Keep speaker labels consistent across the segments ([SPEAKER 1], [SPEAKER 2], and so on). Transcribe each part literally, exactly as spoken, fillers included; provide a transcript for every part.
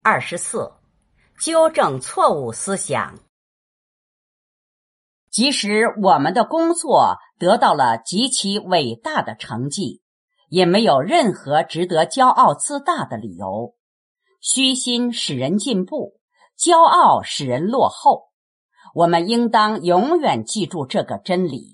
[SPEAKER 1] 二十四，纠正错误思想。即使我们的工作得到了极其伟大的成绩，也没有任何值得骄傲自大的理由。虚心使人进步，骄傲使人落后。我们应当永远记住这个真理。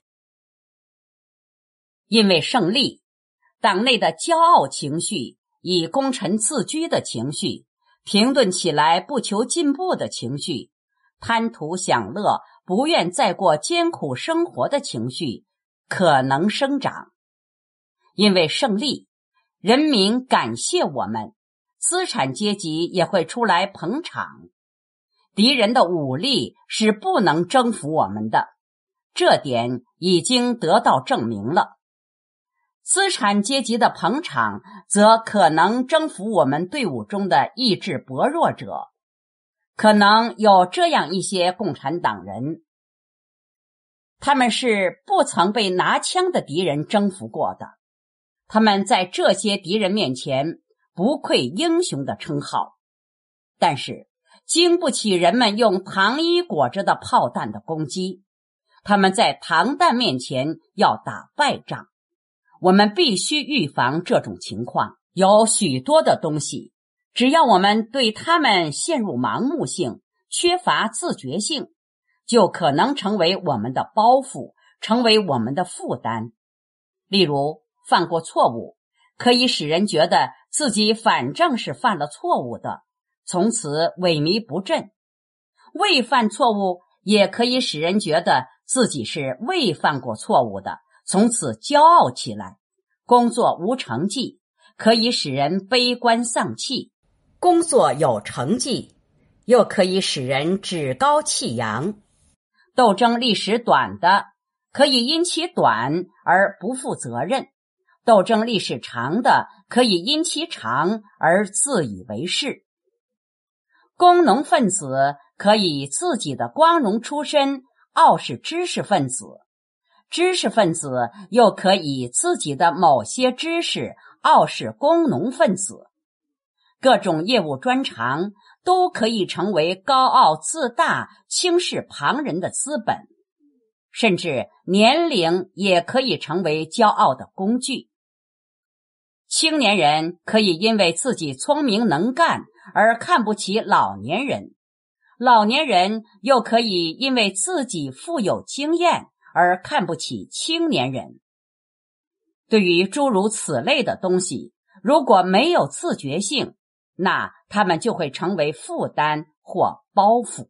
[SPEAKER 1] 因为胜利，党内的骄傲情绪，以功臣自居的情绪，停顿起来不求进步的情绪，贪图享乐不愿再过艰苦生活的情绪可能生长。因为胜利，人民感谢我们，资产阶级也会出来捧场。敌人的武力是不能征服我们的，这点已经得到证明了。资产阶级的捧场则可能征服我们队伍中的意志薄弱者。可能有这样一些共产党人，他们是不曾被拿枪的敌人征服过的，他们在这些敌人面前不愧英雄的称号，但是经不起人们用糖衣裹着的炮弹的攻击，他们在糖弹面前要打败仗。我们必须预防这种情况。有许多的东西，只要我们对他们陷入盲目性，缺乏自觉性，就可能成为我们的包袱，成为我们的负担。例如，犯过错误，可以使人觉得自己反正是犯了错误的，从此萎靡不振。未犯错误，也可以使人觉得自己是未犯过错误的，从此骄傲起来。工作无成绩，可以使人悲观丧气；工作有成绩，又可以使人趾高气扬。斗争历史短的，可以因其短而不负责任；斗争历史长的，可以因其长而自以为是。工农分子可以自己的光荣出身傲视知识分子，知识分子又可以自己的某些知识傲视工农分子。各种业务专长都可以成为高傲自大、轻视旁人的资本，甚至年龄也可以成为骄傲的工具。青年人可以因为自己聪明能干而看不起老年人，老年人又可以因为自己富有经验而看不起青年人。对于诸如此类的东西，如果没有自觉性，那他们就会成为负担或包袱。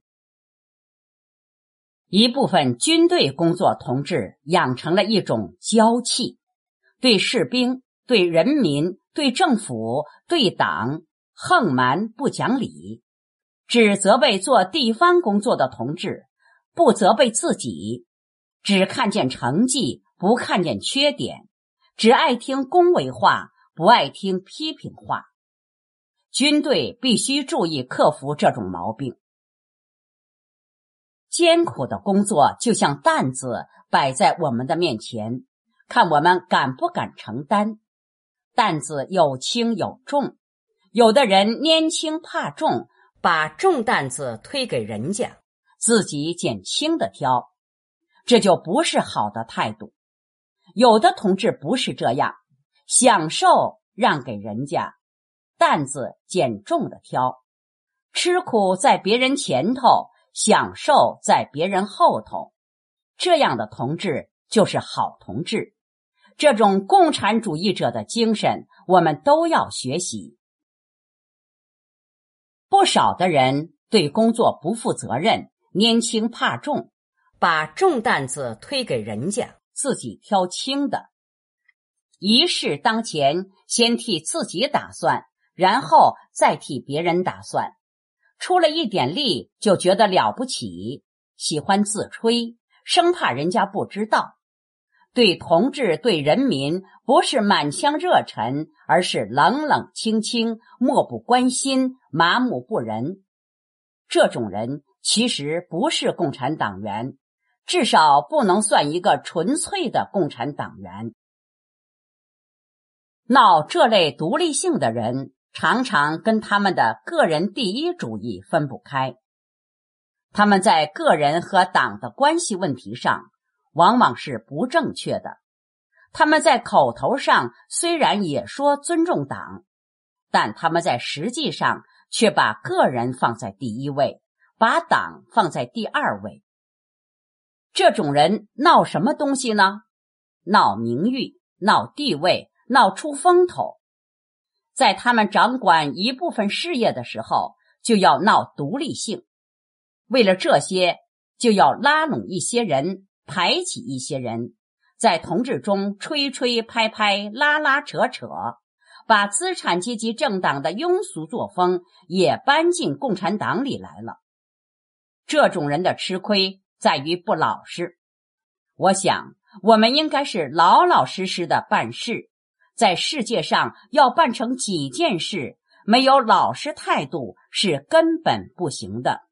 [SPEAKER 1] 一部分军队工作同志养成了一种骄气，对士兵、对人民、对政府、对党横蛮不讲理，只责备做地方工作的同志，不责备自己，只看见成绩，不看见缺点，只爱听恭维话，不爱听批评话。军队必须注意克服这种毛病。艰苦的工作就像担子摆在我们的面前，看我们敢不敢承担。担子有轻有重，有的人拈轻怕重，把重担子推给人家，自己捡轻的挑，这就不是好的态度。有的同志不是这样，享受让给人家，担子捡重的挑，吃苦在别人前头，享受在别人后头。这样的同志就是好同志。这种共产主义者的精神，我们都要学习。不少的人对工作不负责任，拈轻怕重，把重担子推给人家，自己挑轻的。一事当前，先替自己打算，然后再替别人打算。出了一点力就觉得了不起，喜欢自吹，生怕人家不知道。对同志、对人民，不是满腔热忱，而是冷冷清清，漠不关心，麻木不仁。这种人其实不是共产党员，至少不能算一个纯粹的共产党员。闹这类独立性的人， 常常跟他们的个人第一主义分不开。他们在个人和党的关系问题上往往是不正确的。他们在口头上虽然也说尊重党，但他们在实际上却把个人放在第一位，把党放在第二位。这种人闹什么东西呢？闹名誉，闹地位，闹出风头。在他们掌管一部分事业的时候，就要闹独立性。为了这些，就要拉拢一些人，排挤一些人，在同志中吹吹拍拍，拉拉扯扯，把资产阶级政党的庸俗作风也搬进共产党里来了。这种人的吃亏在于不老实。我想，我们应该是老老实实的办事，在世界上要办成几件事，没有老实态度是根本不行的。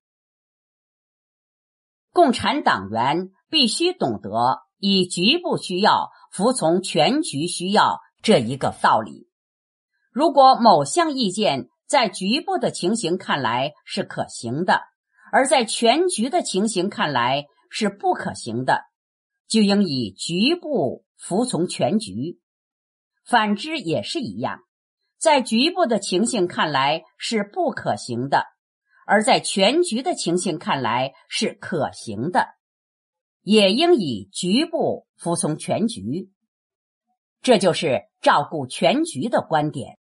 [SPEAKER 1] 共产党员必须懂得以局部需要服从全局需要这一个道理。如果某项意见在局部的情形看来是可行的，而在全局的情形看来是不可行的，就应以局部服从全局。反之也是一样，在局部的情形看来是不可行的，而在全局的情形看来是可行的，也应以局部服从全局。这就是照顾全局的观点。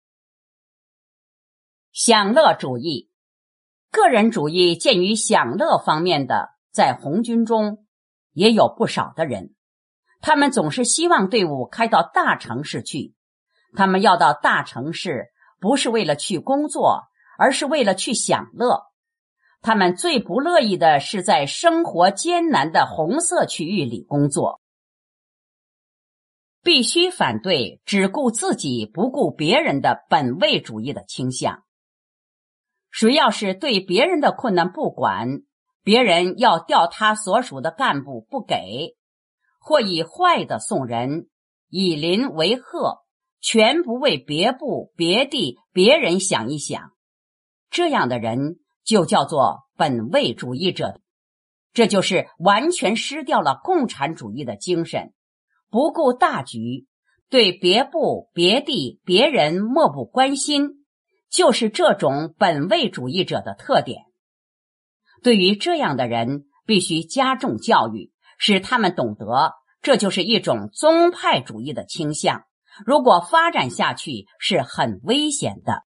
[SPEAKER 1] 享乐主义，个人主义鉴于享乐方面的，在红军中也有不少的人，他们总是希望队伍开到大城市去。他们要到大城市，不是为了去工作，而是为了去享乐。他们最不乐意的是在生活艰难的红色区域里工作。必须反对只顾自己不顾别人的本位主义的倾向。谁要是对别人的困难不管，别人要调他所属的干部不给，或以坏的送人，以邻为壑，全不为别部别地别人想一想，这样的人就叫做本位主义者。这就是完全失掉了共产主义的精神，不顾大局，对别部别地别人漠不关心，就是这种本位主义者的特点。对于这样的人，必须加重教育，使他们懂得这就是一种宗派主义的倾向，如果发展下去是很危险的。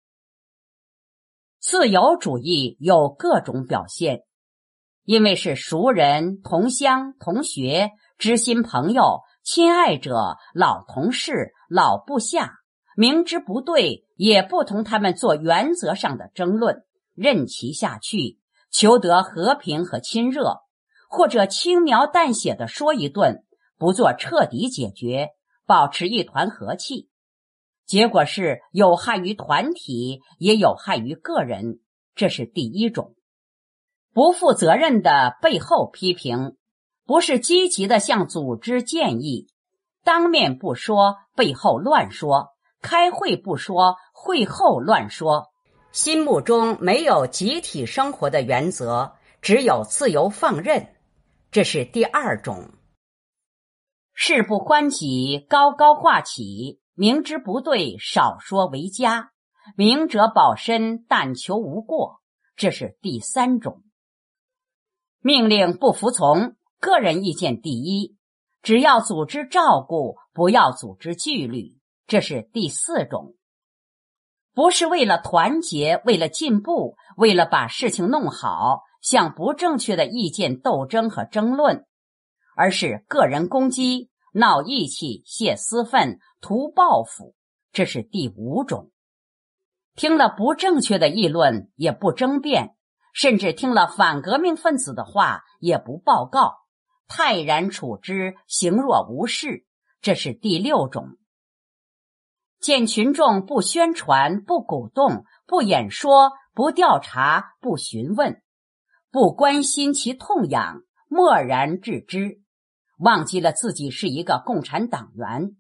[SPEAKER 1] 自由主义有各种表现，因为是熟人、同乡、同学、知心朋友、亲爱者、老同事、老部下，明知不对，也不同他们做原则上的争论，任其下去，求得和平和亲热，或者轻描淡写地说一顿，不做彻底解决，保持一团和气。结果是有害于团体，也有害于个人，这是第一种。不负责任的背后批评，不是积极的向组织建议，当面不说，背后乱说，开会不说，会后乱说，心目中没有集体生活的原则，只有自由放任，这是第二种。事不关己，高高挂起，明知不对，少说为佳，明哲保身，但求无过，这是第三种。命令不服从，个人意见第一，只要组织照顾，不要组织纪律，这是第四种。不是为了团结，为了进步，为了把事情弄好，向不正确的意见斗争和争论，而是个人攻击，闹义气，泄私愤，图报复，这是第五种。听了不正确的议论也不争辩，甚至听了反革命分子的话也不报告，泰然处之，行若无事，这是第六种。见群众不宣传，不鼓动，不演说，不调查，不询问，不关心其痛痒，漠然置之，忘记了自己是一个共产党员，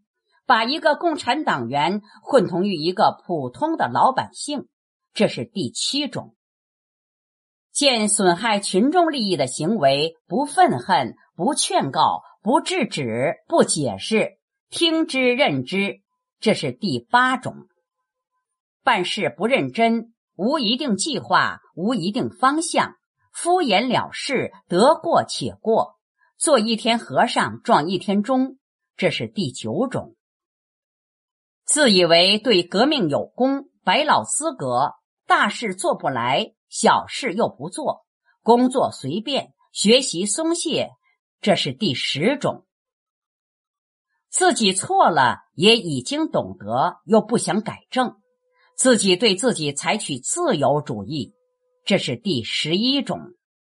[SPEAKER 1] 把一个共产党员混同于一个普通的老百姓，这是第七种。见损害群众利益的行为，不愤恨，不劝告，不制止，不解释，听之任之，这是第八种。办事不认真，无一定计划，无一定方向，敷衍了事，得过且过，做一天和尚撞一天钟，这是第九种。自以为对革命有功，白老资格，大事做不来，小事又不做，工作随便，学习松懈，这是第十种。自己错了，也已经懂得，又不想改正，自己对自己采取自由主义，这是第十一种。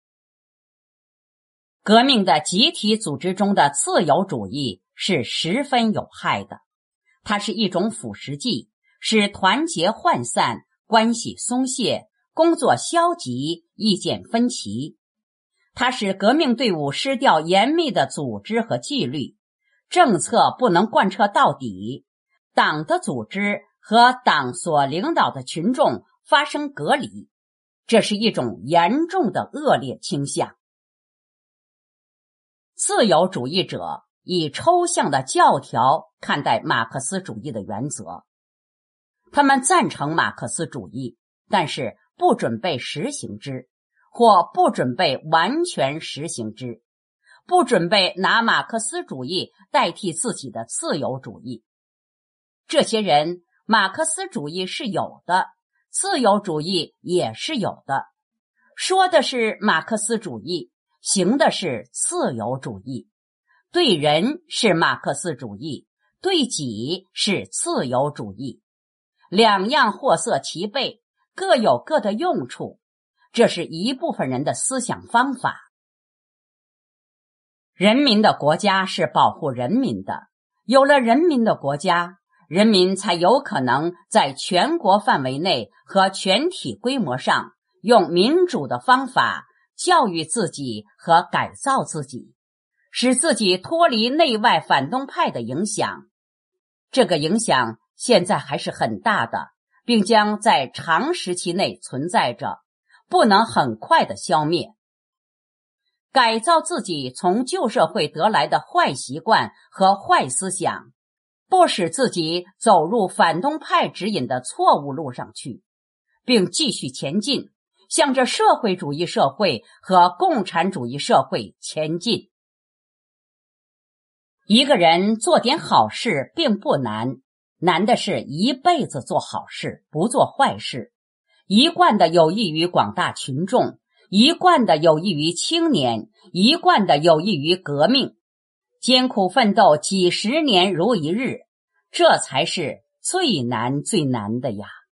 [SPEAKER 1] 革命的集体组织中的自由主义是十分有害的，它是一种腐蚀剂，使团结涣散，关系松懈，工作消极，意见分歧。它使革命队伍失掉严密的组织和纪律，政策不能贯彻到底，党的组织和党所领导的群众发生隔离，这是一种严重的恶劣倾向。自由主义者以抽象的教条看待马克思主义的原则，他们赞成马克思主义，但是不准备实行之，或不准备完全实行之，不准备拿马克思主义代替自己的自由主义。这些人，马克思主义是有的，自由主义也是有的，说的是马克思主义，行的是自由主义，对人是马克思主义，对己是自由主义，两样货色齐备，各有各的用处，这是一部分人的思想方法。人民的国家是保护人民的，有了人民的国家，人民才有可能在全国范围内和全体规模上用民主的方法教育自己和改造自己，使自己脱离内外反动派的影响。这个影响现在还是很大的，并将在长时期内存在着，不能很快的消灭。改造自己从旧社会得来的坏习惯和坏思想，不使自己走入反动派指引的错误路上去，并继续前进，向着社会主义社会和共产主义社会前进。一个人做点好事并不难，难的是一辈子做好事，不做坏事，一贯的有益于广大群众，一贯的有益于青年，一贯的有益于革命，艰苦奋斗几十年如一日，这才是最难最难的呀。